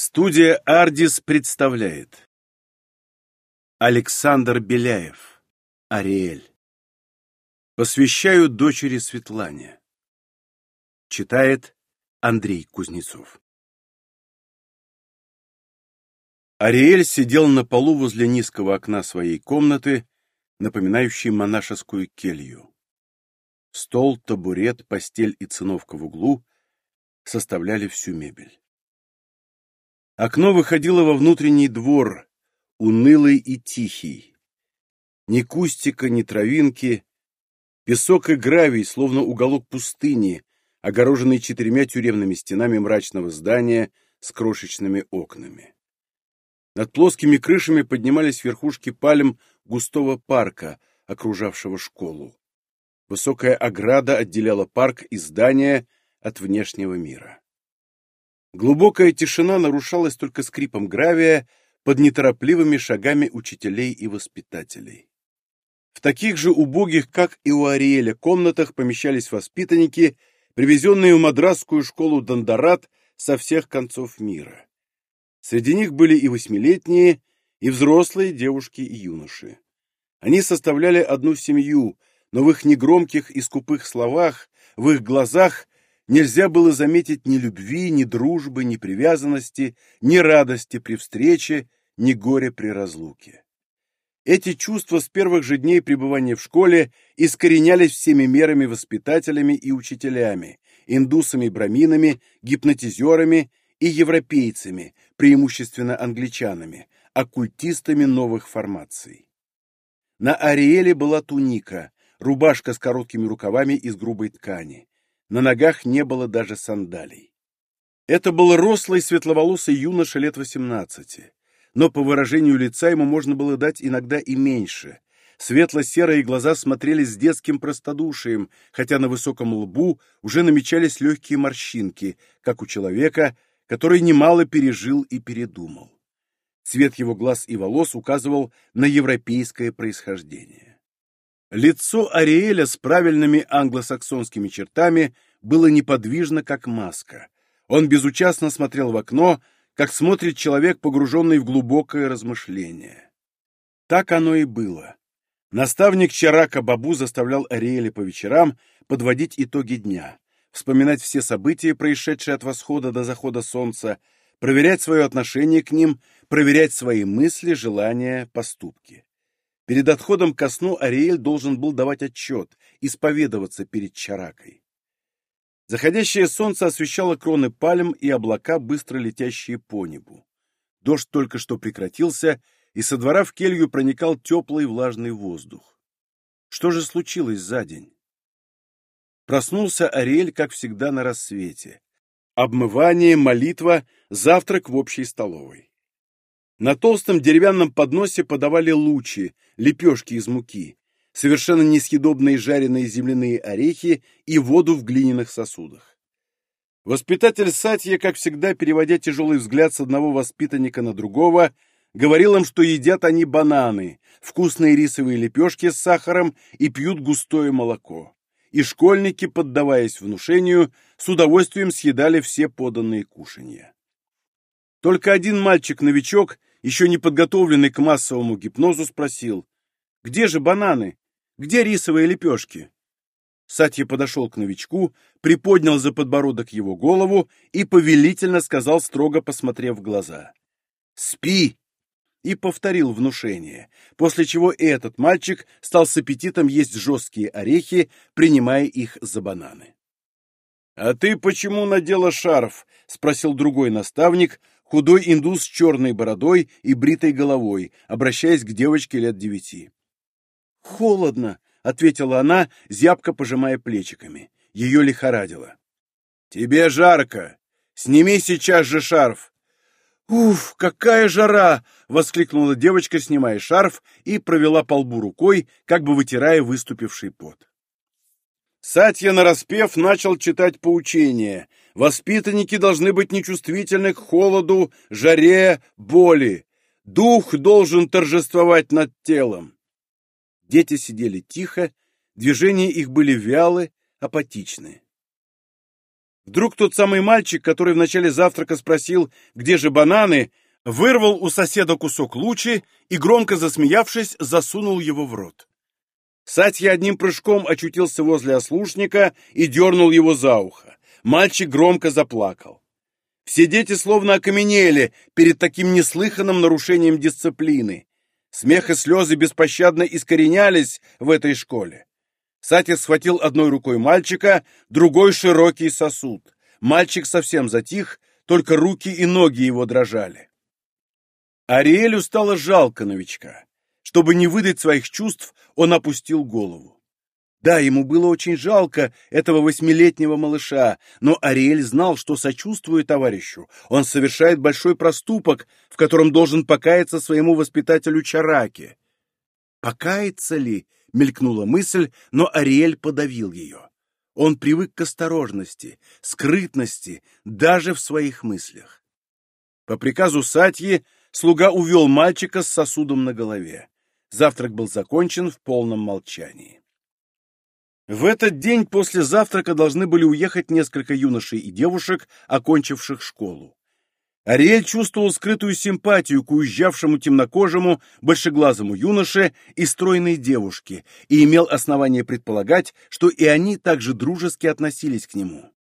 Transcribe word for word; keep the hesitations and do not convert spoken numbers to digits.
Студия «Ардис» представляет Александр Беляев, Ариэль. Посвящаю дочери Светлане. Читает Андрей Кузнецов. Ариэль сидел на полу возле низкого окна своей комнаты, напоминающей монашескую келью. Стол, табурет, постель и циновка в углу составляли всю мебель. Окно выходило во внутренний двор, унылый и тихий. Ни кустика, ни травинки, песок и гравий, словно уголок пустыни, огороженный четырьмя тюремными стенами мрачного здания с крошечными окнами. Над плоскими крышами поднимались верхушки пальм густого парка, окружавшего школу. Высокая ограда отделяла парк и здание от внешнего мира. Глубокая тишина нарушалась только скрипом гравия под неторопливыми шагами учителей и воспитателей. В таких же убогих, как и у Ариэля, комнатах помещались воспитанники, привезенные в мадрасскую школу Дондорат со всех концов мира. Среди них были и восьмилетние, и взрослые девушки и юноши. Они составляли одну семью, но в их негромких и скупых словах, в их глазах нельзя было заметить ни любви, ни дружбы, ни привязанности, ни радости при встрече, ни горя при разлуке. Эти чувства с первых же дней пребывания в школе искоренялись всеми мерами воспитателями и учителями, индусами-браминами, гипнотизерами и европейцами, преимущественно англичанами, оккультистами новых формаций. На Ариэле была туника, рубашка с короткими рукавами из грубой ткани. На ногах не было даже сандалий. Это был рослый светловолосый юноша лет восемнадцати, но по выражению лица ему можно было дать иногда и меньше. Светло-серые глаза смотрели с детским простодушием, хотя на высоком лбу уже намечались легкие морщинки, как у человека, который немало пережил и передумал. Цвет его глаз и волос указывал на европейское происхождение. Лицо Ариэля с правильными англосаксонскими чертами было неподвижно, как маска. Он безучастно смотрел в окно, как смотрит человек, погруженный в глубокое размышление. Так оно и было. Наставник Чарака Бабу заставлял Ариэля по вечерам подводить итоги дня, вспоминать все события, происшедшие от восхода до захода солнца, проверять свое отношение к ним, проверять свои мысли, желания, поступки. Перед отходом ко сну Ариэль должен был давать отчет, исповедоваться перед Чаракой. Заходящее солнце освещало кроны пальм и облака, быстро летящие по небу. Дождь только что прекратился, и со двора в келью проникал теплый влажный воздух. Что же случилось за день? Проснулся Ариэль, как всегда, на рассвете. Обмывание, молитва, завтрак в общей столовой. На толстом деревянном подносе подавали лучи, лепешки из муки, совершенно несъедобные жареные земляные орехи и воду в глиняных сосудах. Воспитатель Сатья, как всегда, переводя тяжелый взгляд с одного воспитанника на другого, говорил им, что едят они бананы, вкусные рисовые лепешки с сахаром и пьют густое молоко. И школьники, поддаваясь внушению, с удовольствием съедали все поданные кушанья. Только один мальчик-новичок, еще не подготовленный к массовому гипнозу, спросил: «Где же бананы? Где рисовые лепешки?» Сатья подошел к новичку, приподнял за подбородок его голову и повелительно сказал, строго посмотрев в глаза: «Спи!» и повторил внушение, после чего этот мальчик стал с аппетитом есть жесткие орехи, принимая их за бананы. «А ты почему надела шарф?» — спросил другой наставник, худой индус с черной бородой и бритой головой, обращаясь к девочке лет девяти. «Холодно», — ответила она, зябко пожимая плечиками. Ее лихорадило. «Тебе жарко! Сними сейчас же шарф!» «Уф, какая жара!» — воскликнула девочка, снимая шарф, и провела по лбу рукой, как бы вытирая выступивший пот. Сатья нараспев начал читать поучение. Воспитанники должны быть нечувствительны к холоду, жаре, боли. Дух должен торжествовать над телом. Дети сидели тихо, движения их были вялы, апатичны. Вдруг тот самый мальчик, который в начале завтрака спросил, где же бананы, вырвал у соседа кусок лучи и, громко засмеявшись, засунул его в рот. Сатья одним прыжком очутился возле ослушника и дернул его за ухо. Мальчик громко заплакал. Все дети словно окаменели перед таким неслыханным нарушением дисциплины. Смех и слезы беспощадно искоренялись в этой школе. Сатья схватил одной рукой мальчика, другой широкий сосуд. Мальчик совсем затих, только руки и ноги его дрожали. Ариэлю стало жалко новичка. Чтобы не выдать своих чувств, он опустил голову. Да, ему было очень жалко этого восьмилетнего малыша, но Ариэль знал, что, сочувствуя товарищу, он совершает большой проступок, в котором должен покаяться своему воспитателю Чараке. «Покаяться ли?» — мелькнула мысль, но Ариэль подавил ее. Он привык к осторожности, скрытности, даже в своих мыслях. По приказу Сатьи слуга увел мальчика с сосудом на голове. Завтрак был закончен в полном молчании. В этот день после завтрака должны были уехать несколько юношей и девушек, окончивших школу. Ариэль чувствовал скрытую симпатию к уезжавшему темнокожему, большеглазому юноше и стройной девушке и имел основание предполагать, что и они также дружески относились к нему.